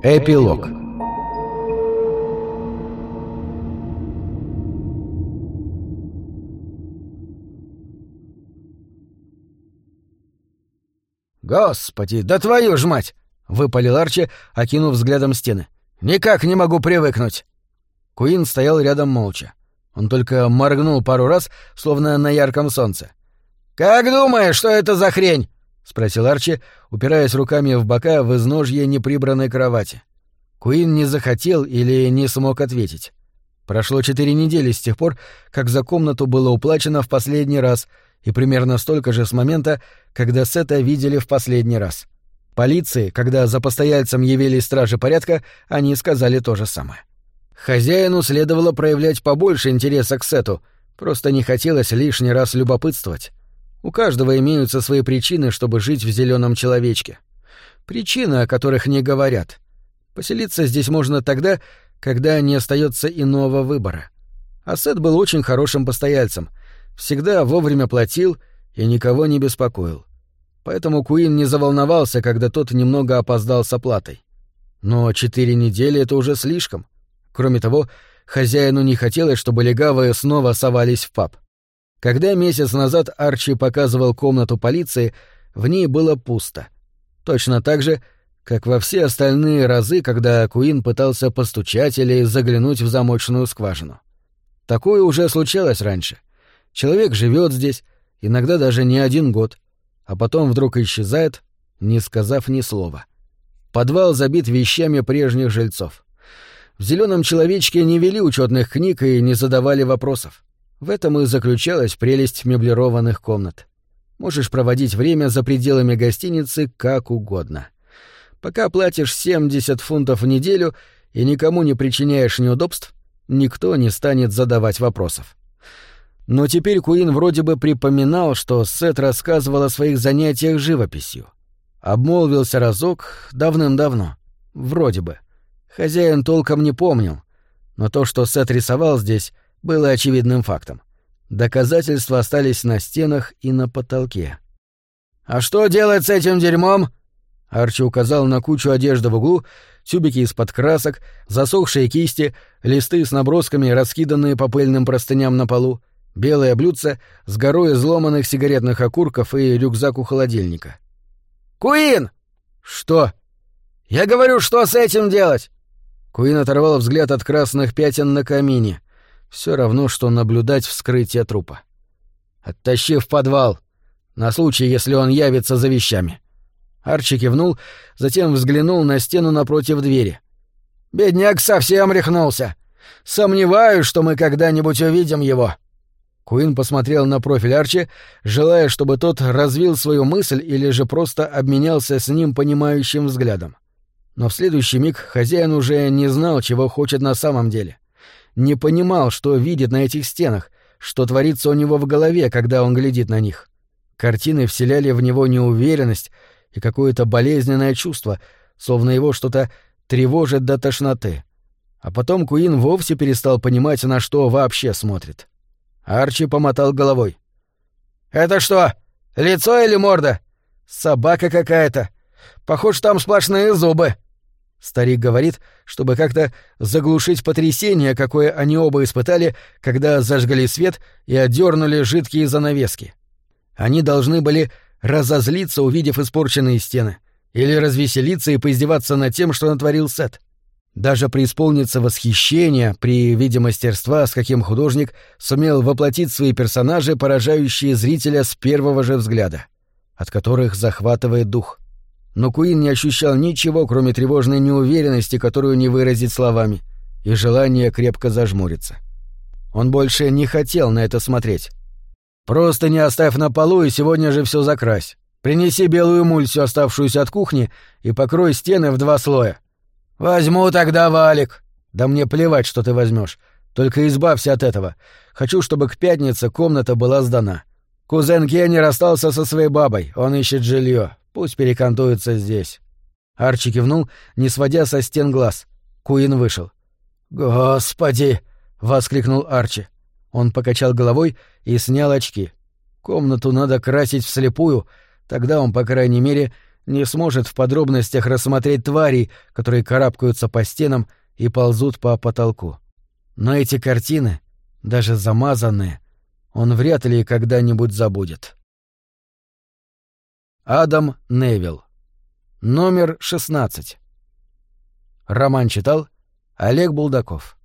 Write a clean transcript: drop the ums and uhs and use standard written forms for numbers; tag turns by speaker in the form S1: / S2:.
S1: Эпилог.
S2: «Господи, да твою ж мать!» — выпалил Арчи, окинув взглядом стены. «Никак не могу привыкнуть!» Куинн стоял рядом молча. Он только моргнул пару раз, словно на ярком солнце. «Как думаешь, что это за хрень?» — спросил Арчи, упираясь руками в бока в изножье неприбранной кровати. Куинн не захотел или не смог ответить. Прошло 4 недели с тех пор, как за комнату было уплачено в последний раз, и примерно столько же с момента, когда Сета видели в последний раз. Полиции, когда за постояльцем явились стражи порядка, они сказали то же самое. Хозяину следовало проявлять побольше интереса к Сету, просто не хотелось лишний раз любопытствовать. У каждого имеются свои причины, чтобы жить в зеленом человечке. Причины, о которых не говорят. Поселиться здесь можно тогда, когда не остается иного выбора. А Сет был очень хорошим постояльцем, всегда вовремя платил и никого не беспокоил. Поэтому Куинн не заволновался, когда тот немного опоздал с оплатой. Но 4 недели — это уже слишком. Кроме того, хозяину не хотелось, чтобы легавые снова совались в паб. Когда месяц назад Арчи показывал комнату полиции, в ней было пусто. Точно так же, как во все остальные разы, когда Куинн пытался постучать или заглянуть в замочную скважину. Такое уже случалось раньше. Человек живет здесь, иногда даже не 1 год, а потом вдруг исчезает, не сказав ни слова. Подвал забит вещами прежних жильцов. В зеленом человечке не вели учетных книг и не задавали вопросов. В этом и заключалась прелесть меблированных комнат. Можешь проводить время за пределами гостиницы как угодно. Пока платишь 70 фунтов в неделю и никому не причиняешь неудобств, никто не станет задавать вопросов. Но теперь Куинн вроде бы припоминал, что Сет рассказывал о своих занятиях живописью. Обмолвился разок давным-давно. Вроде бы. Хозяин толком не помнил. Но то, что Сет рисовал здесь, было очевидным фактом. Доказательства остались на стенах и на потолке. «А что делать с этим дерьмом?» Арчи указал на кучу одежды в углу, тюбики из-под красок, засохшие кисти, листы с набросками, раскиданные по пыльным простыням на полу, белое блюдце с горой изломанных сигаретных окурков и рюкзак у холодильника. «Куинн!» «Что?» «Я говорю, что с этим делать?» Куинн оторвал взгляд от красных пятен на камине. Все равно, что наблюдать вскрытие трупа. «Оттащи в подвал, на случай, если он явится за вещами». Арчи кивнул, затем взглянул на стену напротив двери. «Бедняк совсем рехнулся. Сомневаюсь, что мы когда-нибудь увидим его». Куинн посмотрел на профиль Арчи, желая, чтобы тот развил свою мысль или же просто обменялся с ним понимающим взглядом. Но в следующий миг хозяин уже не знал, чего хочет на самом деле. Не понимал, что видит на этих стенах, что творится у него в голове, когда он глядит на них. Картины вселяли в него неуверенность и какое-то болезненное чувство, словно его что-то тревожит до тошноты. А потом Куинн вовсе перестал понимать, на что вообще смотрит. Арчи помотал головой. «Это что, лицо или морда? Собака какая-то. Похоже, там сплошные зубы». Старик говорит, чтобы как-то заглушить потрясение, какое они оба испытали, когда зажгли свет и отдернули жидкие занавески. Они должны были разозлиться, увидев испорченные стены, или развеселиться и поиздеваться над тем, что натворил Сет. Даже преисполниться восхищения при виде мастерства, с каким художник сумел воплотить свои персонажи, поражающие зрителя с первого же взгляда, от которых захватывает дух. Но Куинн не ощущал ничего, кроме тревожной неуверенности, которую не выразить словами, и желания крепко зажмуриться. Он больше не хотел на это смотреть. «Просто не оставь на полу и сегодня же все закрась. Принеси белую эмульсию, оставшуюся от кухни, и покрой стены в 2 слоя». «Возьму тогда валик». «Да мне плевать, что ты возьмешь. Только избавься от этого. Хочу, чтобы к пятнице комната была сдана. Кузен Кенни расстался со своей бабой, он ищет жилье. Пусть перекантуется здесь». Арчи кивнул, не сводя со стен глаз. Куинн вышел. «Господи!» — воскликнул Арчи. Он покачал головой и снял очки. Комнату надо красить вслепую, тогда он, по крайней мере, не сможет в подробностях рассмотреть тварей, которые карабкаются по стенам и ползут по потолку. Но эти картины, даже замазанные, он вряд ли когда-нибудь забудет. Адам Невилл. Номер 16. Роман читал Олег Булдаков.